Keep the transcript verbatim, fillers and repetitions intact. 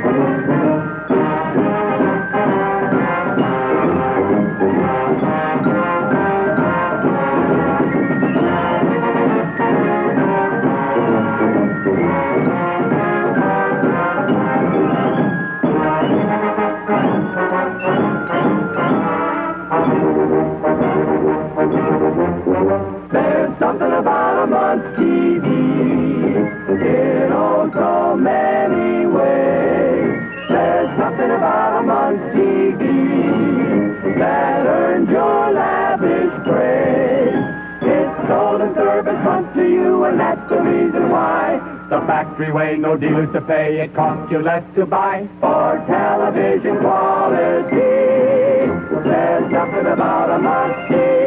There's something about a month's T V in oh so many ways. There's something about a month's T V that earns your lavish praise. It's sold and service month to you, and that's the reason why. The factory way, no dealers to pay, it costs you less to buy. For television quality, there's something about a month's T V.